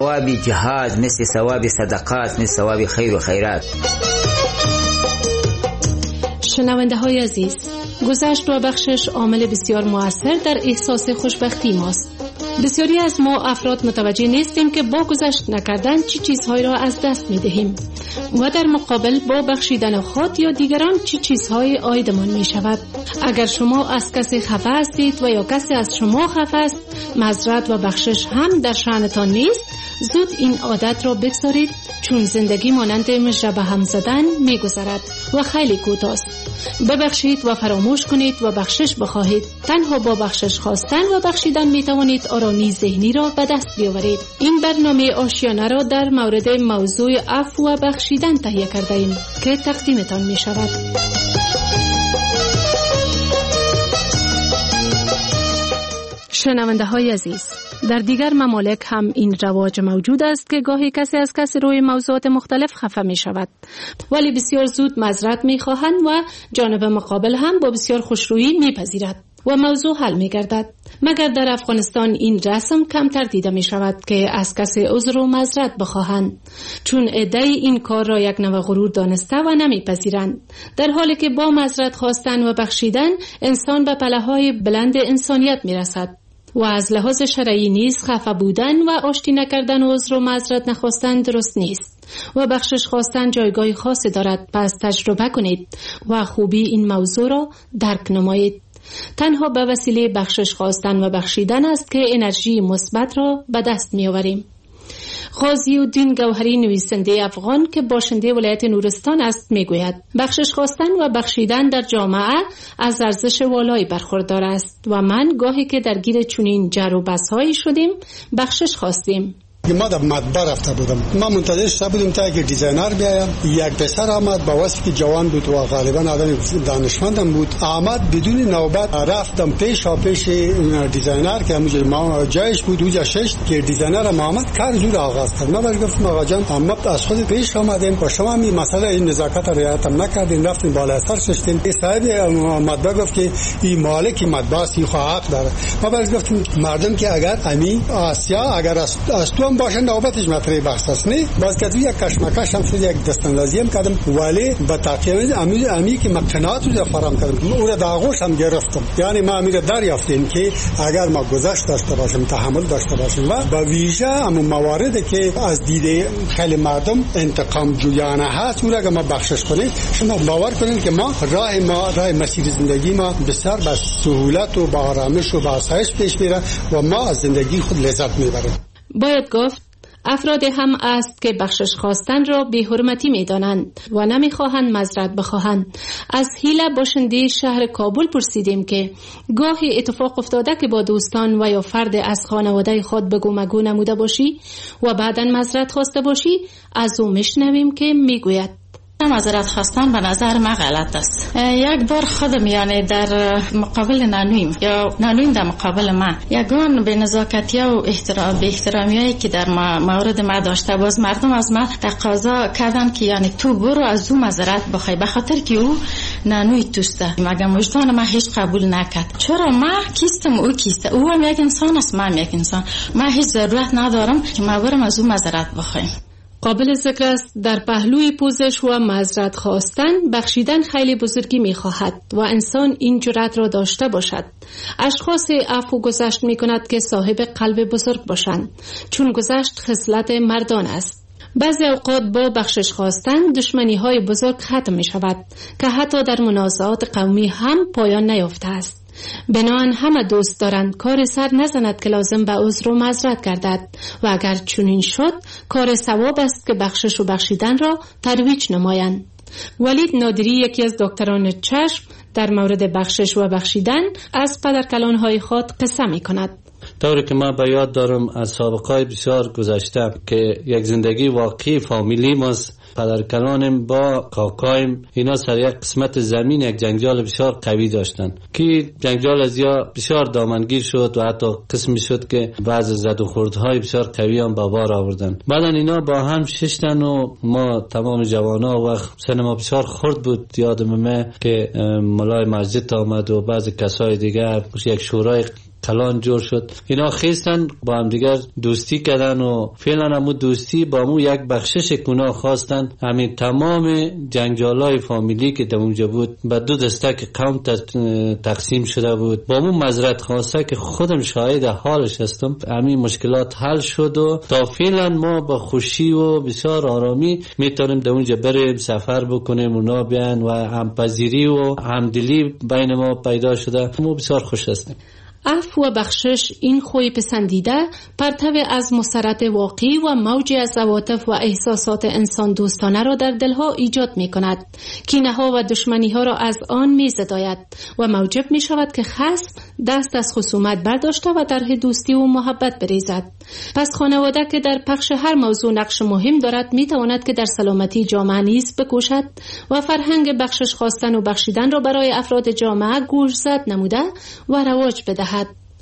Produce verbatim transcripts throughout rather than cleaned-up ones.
ثواب جهاد، مثل ثواب صدقات، مثل ثواب خیر و خیرات. شنونده های عزیز، گذشت و بخشش عامل بسیار مؤثر در احساس خوشبختی ماست. بسیاری از ما افراد متوجه نیستیم که با گذشت نکردن چی چیزهایی را از دست می دهیم و در مقابل با بخشیدن خود یا دیگران چی چیزهای عایدمان می شود. اگر شما از کسی خفه هستید و یا کسی از شما خفه است، معذرت و بخشش هم در شأنتان نیست. زود این عادت را بگذارید، چون زندگی مانند مژه به هم زدن می گذرد و خیلی کوتاه است. ببخشید و فراموش کنید و بخشش بخواهید. تنها با بخشش خواستن و بخشیدن می توانید آرامی ذهنی را به دست بیاورید. این برنامه آشیانه را در مورد موضوع عفو و بخشیدن تهیه کرده ایم که تقدیمتان می شود. شنونده های عزیز، در دیگر ممالک هم این رواج موجود است که گاهی کسی از کسی روی موضوعات مختلف خفه می شود، ولی بسیار زود معذرت می خواهند و جانب مقابل هم با بسیار خوشرویی می پذیرد و موضوع حل می گردد. مگر در افغانستان این رسم کمتر دیده می شود که از کسی عذر و معذرت بخواهند، چون عده‌ای این کار را یک نوع غرور دانسته و نمی پذیرند، در حالی که با معذرت خواستن و بخشیدن انسان به پله‌های بلند انسانیت می رسد. و از لحاظ شرعی نیز خفه بودن و آشتی نکردن و عذر و معذرت نخواستن درست نیست و بخشش خواستن جایگاه خاصی دارد. پس تجربه کنید و خوبی این موضوع را درک نمایید. تنها به وسیله بخشش خواستن و بخشیدن است که انرژی مثبت را به دست می آوریم. غازی الدین گوهری، نویسنده افغان که باشنده ولایت نورستان است، میگوید بخشش خواستن و بخشیدن در جامعه از ارزش والایی برخوردار است و من گاهی که درگیر چنین جر و بحث‌هایی شدیم بخشش خواستیم. ما در مطبع رفته بودم، ما منتظر شده بودیم تا که دیزاینر بیاید. یک پسر آمد با وصفی که جوان بود و غالبا آدم دانشمندم بود، آمد بدون نوبت. رفتم پیش و پیش دیزاینر که همونجا ما جایش بود، اونجا شش که دیزاینر ما آمد کار زود آغاز کرد. ما بهش گفتم آقا جان، ما از خود پیش آمدیم و شما می مسئله این نزاکت را رعایت نکردین، رفتین بالا سر ششتین. صاحب مطبع گفت که این مالک مطبع سی حق داره. ما بهش گفتم مردم که اگر امی آسیا اگر از تو باشه نوبتش مطرح بحث است، نه باز که یک کشمکش هم شد، یک دستاندازی هم کردم، ولی با تاکید امی امی که مقنعات رو فراهم کردم، اون را داغوش هم گرفتم. یعنی ما امیر دریافتیم که اگر ما گذشت داشته باشیم، تحمل داشته باشیم و با ویژه همون مواردی که از دید خیلی مردم انتقام جویانه هست، اون را که ما بخشش کنیم، شما باور کنید که ما راه ما راه مسیر زندگی ما بسیار با سهولت و با آرامش و با آسایش پیش میره و ما از زندگی خود لذت میبریم. باید گفت افراد هم است که بخشش خواستن را بی حرمتی می دانند و نمی خواهند معذرت بخواهند. از هیله باشنده شهر کابل پرسیدیم که گاهی اتفاق افتاده که با دوستان و یا فرد از خانواده خود بگو مگو نموده باشی و بعداً معذرت خواسته باشی؟ از او میشنویم که میگوید معذرت خواستن به نظر من غلط است. یک بار خودم یعنی در مقابل نانویم یا نانویم در مقابل من یگان به نزاکتی و احترام به احترامیایی که در مورد ما داشته، باز مردم از من تقاضا کردن که یعنی تو برو از او معذرت بخوای، به خاطر که او نانوی توسته. مگه وجدان ما هیچ قبول نکرد. چرا ما کیستم او کیسته، او هم یک انسان است، من یک انسان. من هیچ ضرورت ندارم که ما برم از او معذرت بخوایم. قابل ذکر است در پهلوی پوزش و معذرت خواستن بخشیدن خیلی بزرگی می خواهد و انسان این جرأت را داشته باشد. اشخاص عفو گذشت می کند که صاحب قلب بزرگ باشند، چون گذشت خصلت مردان است. بعضی اوقات با بخشش خواستن دشمنی های بزرگ ختم می شود که حتی در منازعات قومی هم پایان نیافته است. بنابراین همه دوست دارند کار سر نزند که لازم به عذر و معذرت گردد و اگر چنین شد کار ثواب است که بخشش و بخشیدن را ترویج نمایند. ولید نادری، یکی از دکتران چشم، در مورد بخشش و بخشیدن از پدرکلان‌های خود قصه می‌کند. طوری که ما به یاد دارم از سابقه‌های بسیار گذشته که یک زندگی واقعی فامیلی ماست، پدرکلانم با کاکایم اینا سر یک قسمت زمین یک جنگجال بسیار قوی داشتن که جنگجال از یا بسیار دامنگیر شد و حتی قسمی شد که بعض زد و خوردهای بسیار قوی هم با بار آوردن. بعدا اینا با هم ششتن و ما تمام جوانا و سن ما بسیار خرد بود. یادم من که ملای مسجد آمد و بعض کسای دیگر یک شورای کلان جور شد. اینا خیستن با هم دیگر دوستی کردن و فعلا همون دوستی با مو یک بخشش گناه خواستن. همین تمام جنجالای فامیلی که در اونجا بود به دو دسته قوم تقسیم شده بود. با مو معذرت خواسته که خودم شاهد حالش هستم. همین مشکلات حل شد و تا فعلا ما با خوشی و بسیار آرامی میتونیم در اونجا بریم سفر بکنیم، اونا بیان و همپذیری و همدلی بین ما پیدا شده. ما بسیار خوش هستیم. عفو و بخشش این خوی پسندیده پرتو از مسرت واقعی و موجی از عواطف و احساسات انسان دوستانه را در دلها ایجاد می کند. کینه ها و دشمنی ها را از آن می زداید و موجب می شود که خصم دست از خصومت برداشته و در دوستی و محبت بریزد. پس خانواده که در پخش هر موضوع نقش مهم دارد می تواند که در سلامتی جامعه نیز بکوشد و فرهنگ بخشش خواستن و بخشیدن را برای افراد جامعه گوشزد نموده و رواج بدهد.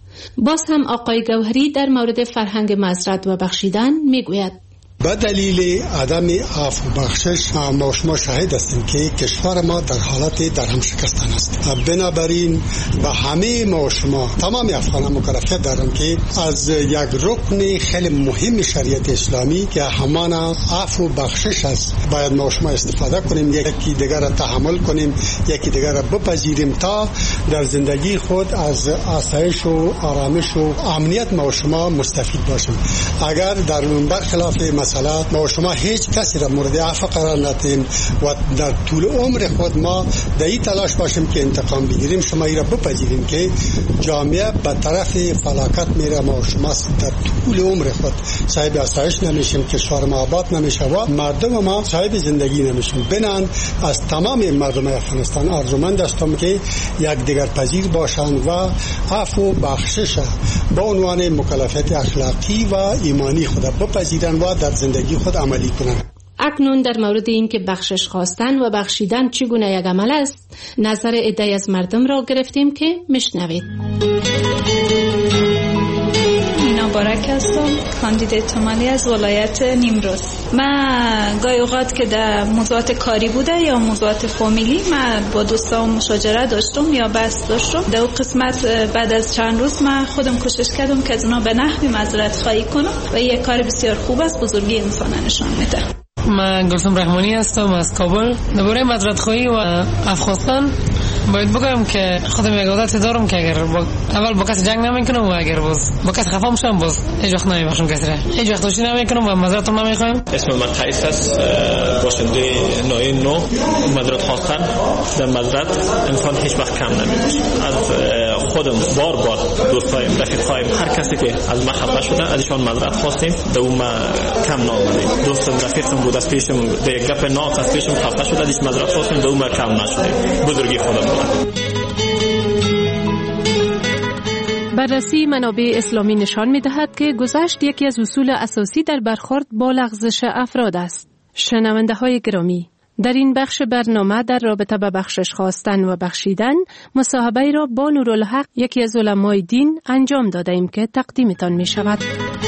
باز هم آقای گوهری در مورد فرهنگ معذرت و بخشیدن میگوید: به دلیل عدم عفو و بخشش ما شما شاهد هستیم که کشور ما در حالت در هم شکستن است. بنابراین به همه ما شما تمام افغانان مکلفیت دارن که از یک رکن خیلی مهم شریعت اسلامی که همان عفو و بخشش است باید ما شما استفاده کنیم، یکی دیگر را تحمل کنیم، یکی دیگر را بپذیریم تا در زندگی خود از آسایش و آرامش و امنیت ما شما مستفید باشیم. اگر در برخلاف مثلا ما شما هیچ کسی را مورد عفو قرار ندیم و در طول عمر خود ما در این تلاش باشیم که انتقام بگیریم، شما این را بپذیریم که جامعه به طرف فلاکت میره. ما شما در طول عمر خود صاحب آسایش نمیشیم، کشور ما آباد نمیشه و مردم ما صاحب زندگی نمیشیم. بنان از تمام مردم افغانستان آرزومند هستم که یک دیگر پذیر باشند و عفو و بخشش به عنوان مکلفیت اخلاقی و ایمانی خود بپذیرند و در زندگی خود عملی کنند. اکنون در مورد این که بخشش خواستن و بخشیدن چگونه یک عمل است نظر عده‌ای از مردم را گرفتیم که میشنوید. مبارک هستم، کاندیدیت تومالی از ولایت نیمروز. من گاهی اوقات که در موضوعات کاری بوده یا موضوعات فامیلی من با دوستام مشاجره داشتم یا بحث داشتم. در اون قسمت بعد از چند روز من خودم کوشش کردم که از اونا به نحوی معذرت خواهی کنم و یک کار بسیار خوب است، بزرگی انسان نشان میده. من گلسم رحمانی هستم از کابل. درباره معذرت خواهی و عفو خواستن باید بگم که خودم یک عادت دارم که اگر با اول با کسی جنگ نمیکنم و اگر باز با کسی خفا میشم باز هیچ وقت نمیبخشم کسی را، هیچ وقت دوستی نمیکنم و معذرت نمیخوام. اسم من قیس است، باشنده نوع نو. معذرت خواستن در معذرت انسان هیچ وقت کم نمیشه. از خودم بار بار دوستایم رفیقایم هر کسی که از من خفا شده ازشان معذرت خواستیم، در اون ما کم نآمدیم. دوستم رفیقم بود از پیشم در یک گپ ناف از پیشم خفا شده ازش معذرت خواستیم، در اون ما کم نشدیم. بزرگی خودم. بررسی منابع اسلامی نشان می‌دهد که گذشت یکی از اصول اساسی در برخورد با لغزش افراد است. شنونده‌های گرامی، در این بخش برنامه در رابطه با بخشش خواستن و بخشیدن مصاحبه‌ای را با نورالحق یکی از علمای دین انجام دادیم که تقدیمتان می‌شود.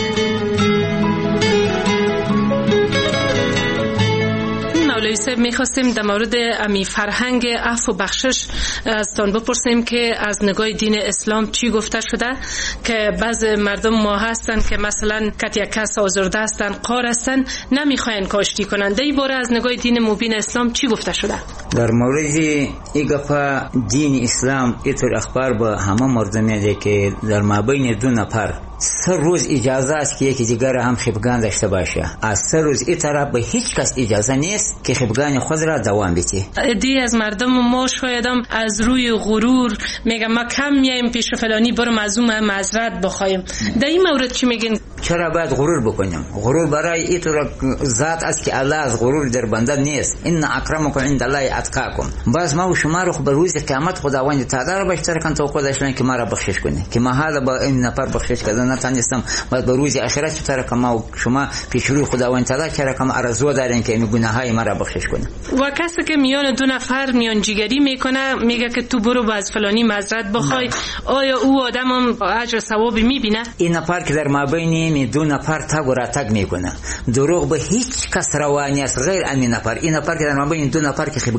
مولوی صاحب میخواستیم در مورد امی فرهنگ عفو و بخشش ازتان بپرسیم که از نگاه دین اسلام چی گفته شده، که بعض مردم ما هستن که مثلا کت یک کس آزرده هستن، قار هستن، نمیخواین کاشتی کنن. در این باره از نگاه دین مبین اسلام چی گفته شده؟ در مورد این گفته دین اسلام اینطور اخبار به همه مردم میده که در مابین دو نفر سه روز اجازه است که یکی دیگر هم خفگان داشته باشه. از سه روز این طرف به هیچ کس اجازه نیست که خفگان خود را دوام بده. دی از مردم ما شایدم از روی غرور میگم ما کم میایم پیش فلانی برم از اون معذرت بخوایم. در این مورد چی میگین؟ چرا باید غرور بکنیم؟ غرور برای این طور ذات است که الله از غرور در بنده نیست. ان اکرمکم عند الله اتقاکم. باز ما و شما رو به روز قیامت خداوند تعالی را بیشتر کن توقع داشتن که ما را بخشش کنه، که ما حالا با این نفر بخشش کردن نتونستم، بعد به روز آخرت چطور که ما و شما پیش روی خداوند تعالی چرا که آرزو دارین که این گناههای ما را بخشش کنه. و کسی که میان دو نفر میان جیگری میکنه میگه که تو برو باز فلانی معذرت بخوای نه. آیا او آدم هم اجر و ثواب میبینه؟ این نفر که در مابین دو نفر تگ و راتگ میکنه، دروغ به هیچ کس روانی است غیر همین نفر. این نفر که در مابین دو نفر که خفگان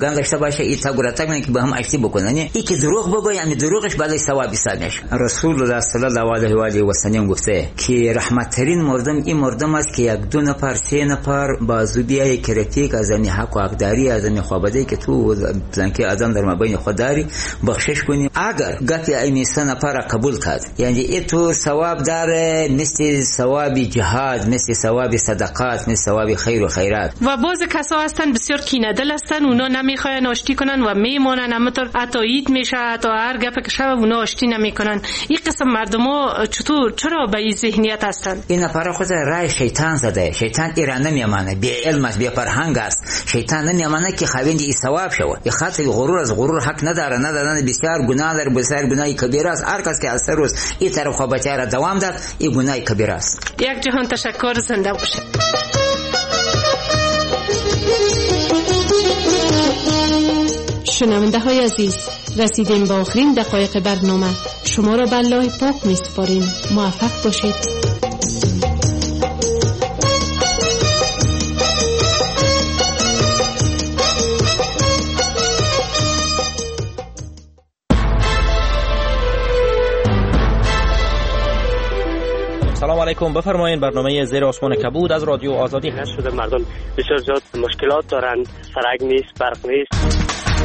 یاران داشته باشه این تگورتک میگه که با هم اکتی بکنن. این که دروغ بگه یعنی دروغش بالای ثواب حساب میشه. رسول الله صلی الله علیه و آله و سلم گفته که رحمت ترین مردم این مردم است که یک دو نفر سه نفر بازو بیای کرتیک از این حق و حقداری از این خوابده که تو زنکی آدم در مابین خود داری بخشش کنی. اگر گفتی این سه نفر قبول کرد یعنی این تو ثواب داره مثل ثواب جهاد، مثل ثواب صدقات، مثل ثواب خیر و خیرات. و بعض کسا هستن بسیار کینه دل هستن، اونا نمیخواین آشتی کنن و میمونن، همونطور حتی عید میشه حتی هر گپ که شب اونا آشتی نمیکنن. این قسم مردما چطور چرا به این ذهنیت هستن؟ این نفر خود رای شیطان زده. شیطان ایران نمیامانه، بی علم است، بی فرهنگ است. شیطان نمیامانه که خویند این ثواب شود. این خاطر غرور از غرور حق نداره، نداره بسیار گناه داره، بسیار گناه کبیره است. هر کس که از روز این طرف خوابتی را دوام داد این گناه کبیره است. یک جهان تشکر، زنده باشید. شنونده های عزیز، رسیدیم به آخرین دقایق برنامه. شما را به الله پاک می سپاریم. موفق باشید. سلام علیکم، بفرمایید. برنامه زیر آسمان کبود از رادیو آزادی هست. شده مردم بسیار زیاد مشکلات دارند، سرک نیست، برق نیست.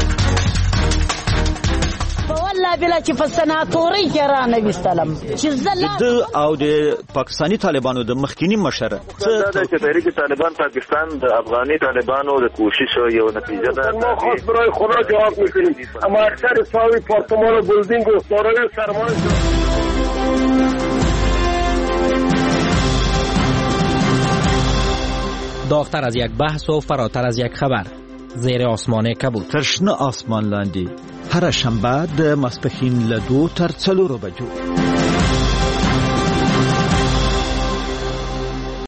والله بلا چې په سناتوري کې را نه وستلم چې زله د او د پاکستانی طالبانو د مخکینی مشر څه د تحریک طالبان پاکستان د افغاني طالبانو د کوشش یو نتیجه ده. ما خاص برای خدا جواب میکنیم، اما اکثر ساوی پارتمان و بلدینگ و دارای سرمایه داغتر از یک بحث و فراتر از یک خبر. زیر آسمان کبود، ترشنه آسمان لاندی، هر شنبه د ماسپښین له دو تر څلورو بجو.